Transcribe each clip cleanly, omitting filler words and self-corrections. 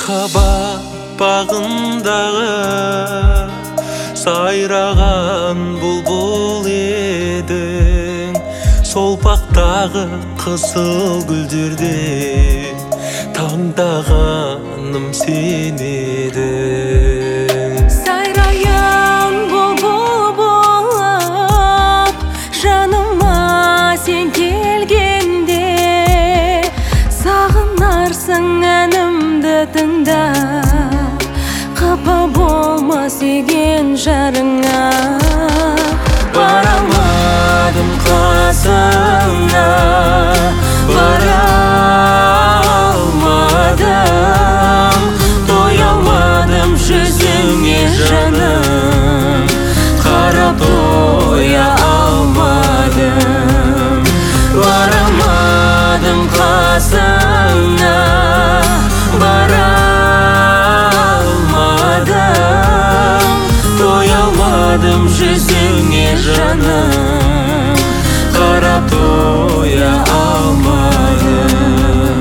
Махаббат бағындағы сайраған бұлбұл едің, солпақтағы қызыл гүлдерде таңдағаным сен едің. Сайраян бұлбұл болып жаныма сен келгенде, сағынарсың әнімді тыңдап, қапа болма сүйген жарыңа. Бара алмадым қасыңа, бара алмадым, тоя алмадым жүзіңе жаным, қарап тоя алмадым. Бара алмадым қасыңа, бара алмадым, тоя алмадым жүзіңе жаным, қарап тоя алмадым.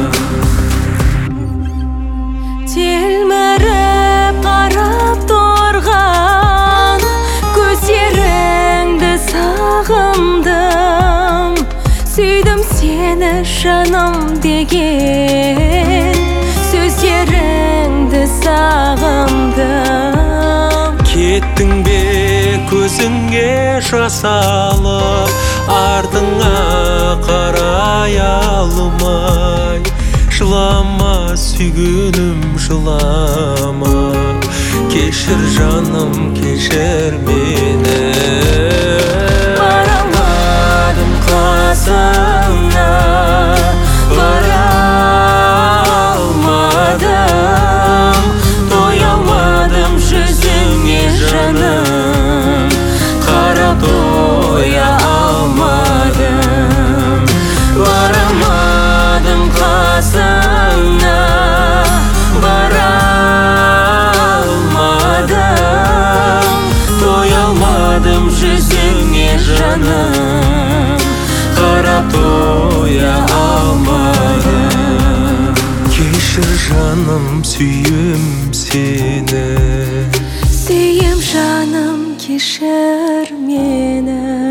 Телміріп қарап тұрған көздеріңді сағындым, сүйдім сені жаным деген сөздеріңді сағындым. Кеттің бе көзіңе жас алып, артыңа қарай алмай. Жылама сүйгенім жылама, кешір жаным кешір мені. Бара алмадым қасыңа, бара алмадым, тоя алмадым жүзіңе жаным, қарап тоя алмадым. Бара алмадым қасыңа, бара алмадым, тоя алмадым жүзіңе жаным, қарап тоя алмадым. Кешір жаным сүйем сені, сүйем жаным кешір мені.